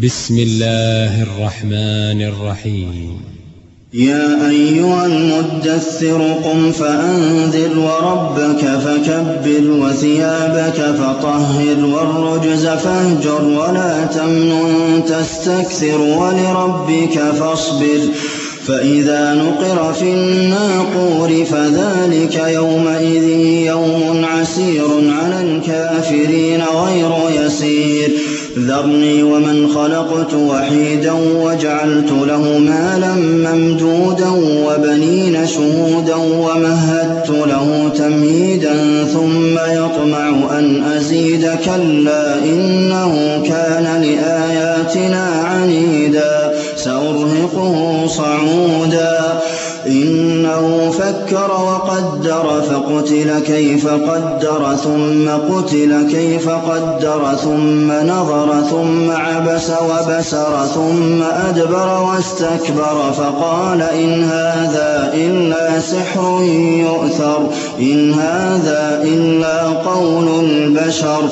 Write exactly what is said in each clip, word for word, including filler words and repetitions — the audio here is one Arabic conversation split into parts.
بسم الله الرحمن الرحيم. يا أيها المدثر قم فأنذر وربك فكبر وثيابك فطهر والرجز فاهجر ولا تمنن تستكثر ولربك فاصبر فإذا نقر في الناقور فذلك يومئذ يوم عسير على الكافرين غير يسير ذرني ومن خلقت وحيدا وجعلت له مالا ممدودا وبنين شهودا ومهدت له تمهيدا ثم يطمع أن أزيد كلا إنه كان لآياتنا عنيدا سأرهقه صعودا إنه فكر وقدر فقتل كيف قدر ثم قتل كيف قدر ثم نظر ثم عبس وبسر ثم أدبر واستكبر فقال إن هذا إلا سحر يؤثر إن هذا إلا قول البشر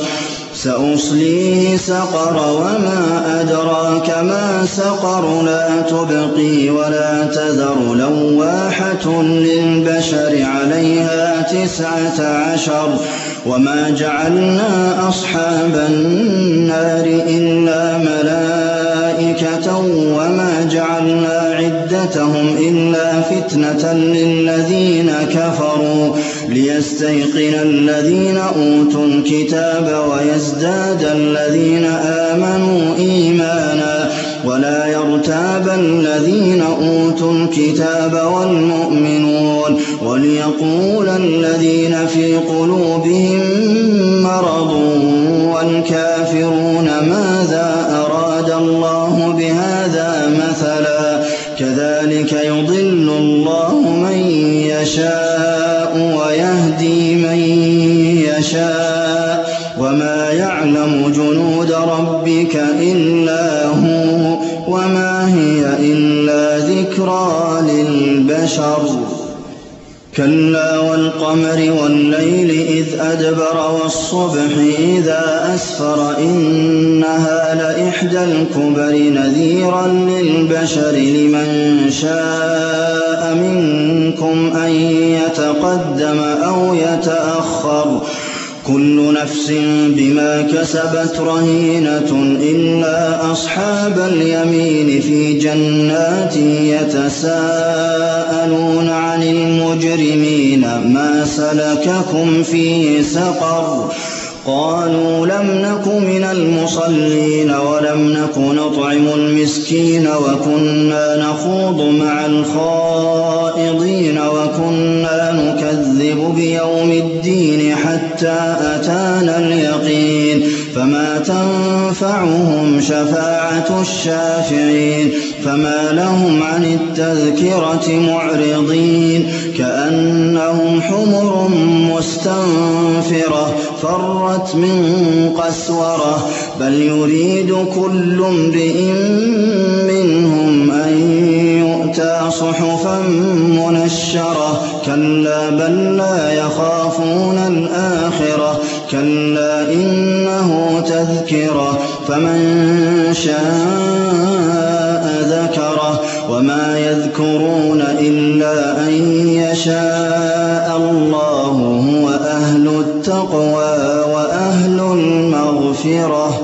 سأصليه سقر وما أدراك ما سقر لا تبقي ولا تذر لواحة للبشر عليها تسعة عشر وما جعلنا أصحاب النار إلا ملائكة وما جعلنا عدتهم إلا فتنة للذين كفروا ليستيقن الذين أوتوا الكتاب ويزداد الذين آمنوا إيمانا ولا يرتاب الذين أوتوا الكتاب والمؤمنون وليقول الذين في قلوبهم مرض والكافرون ماذا أراد الله بهذا مثلا كذلك يضل الله من يشاء ويهدي من يشاء وما يعلم جنود ربك إلا هو وما هي إلا ذكرى للبشر كلا والقمر والليل إذ أدبر والصبح إذا أسفر إنها لإحدى الكبر نذيرا للبشر لمن شاء منكم أن يتقدم أو يتأخر كل نفس بما كسبت رهينة إلا أصحاب اليمين في جنات يتساءلون عن المجرمين ما سلككم في سقر قالوا لم نك من المصلين ولم نك نطعم المسكين وكنا نخوض مع الخائضين وكنا نكذب بيوم الدين حتى أتانا اليقين فما تنفعهم شفاعة الشافعين فما لهم عن التذكرة معرضين كأنهم حمر مستنفرة فرت من قسورة بل يريد كل امرئ منهم أن يؤتى صحفا منشرة كلا بل لا يخافون الآخرة كلا إنه تذكرة فمن شاء ذكره وما يذكرون إلا أن يشاء الله هو أهل التقوى وأهل المغفرة